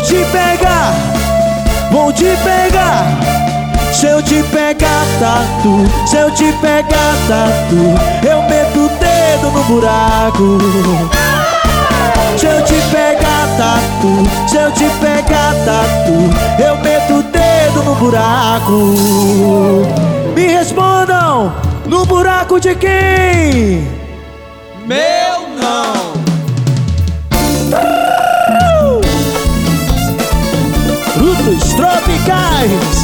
Vou te pegar, vou te pegar. Se eu te pegar, tatu, se eu te pegar, tatu, eu meto o dedo no buraco. Se eu te pegar, tatu, se eu te pegar, tatu, eu meto o dedo no buraco. Me respondam, no buraco de quem? Meu não. Frutos tropicais.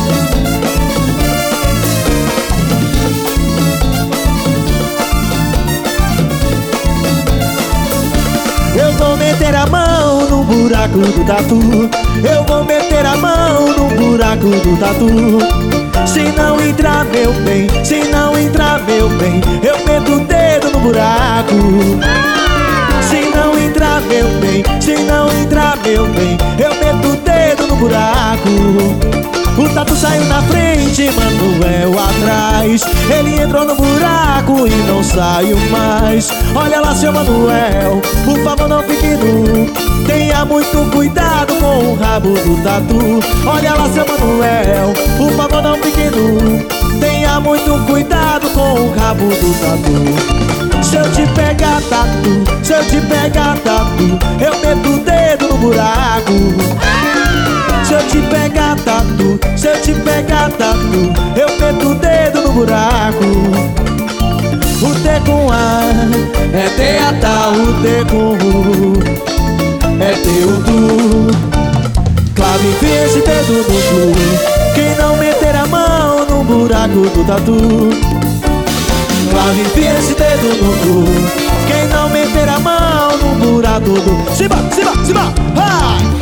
Eu vou meter a mão no buraco do tatu. Eu vou meter a mão no buraco do tatu. Se não entrar, meu bem, se não entrar, meu bem, eu meto o dedo no buraco. Se não entrar, meu bem, se não entrar, meu bem, eu meto o dedo no buraco. O tatu saiu na frente, Manuel atrás. Ele entrou no buraco e não saiu mais. Olha lá, seu Manuel, por favor não fique nu. Tenha muito cuidado com o rabo do tatu. Olha lá, seu Manuel, por favor não fique nu. Tenha muito cuidado com o rabo do tatu. Se eu te pegar, tatu, se eu te pegar, tatu, eu meto o dedo no buraco. Se eu te pegar, tatu, se eu te pegar, tatu, eu meto o dedo no buraco. O T com A é teatral, o T com U é teu tu. Clave, enfia esse dedo no cu. Quem não meter a mão no buraco do tatu. Clave, enfia esse dedo no cu. Quem não meter a mão no buraco do... Simba, simba, simba, vai!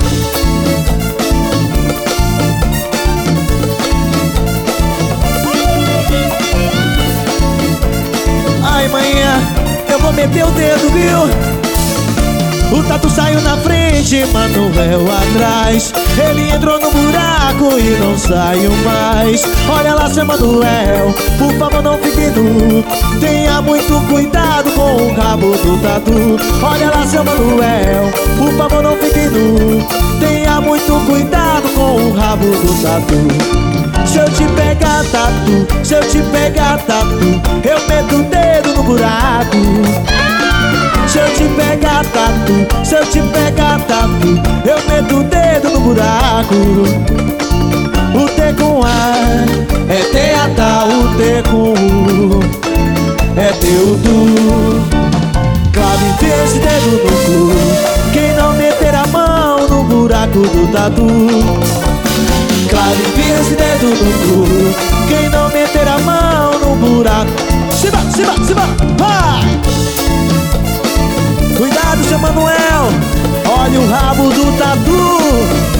Ai, manhã, eu vou meter o dedo, viu? O tatu saiu na frente, Manuel atrás. Ele entrou no buraco e não saiu mais. Olha lá, seu Manuel, por favor não fique nu. Tenha muito cuidado com o rabo do tatu. Olha lá, seu Manuel, por favor não fique nu. Tenha muito cuidado com o rabo do tatu. Se eu te pegar, tatu, se eu te pegar, tatu, eu meto o dedo no buraco. Se eu te pegar, tatu, se eu te pegar, tatu, eu meto o dedo no buraco. O T com A é teatral, o T com U é teu tu. Clave, enfia esse dedo no cu. Quem não meter a mão no buraco do tatu. Clave, enfia esse dedo no cu. Quem não meter a mão no buraco. Simba, simba, simba, vai! Cuidado, seu Manuel, olha o rabo do tatu.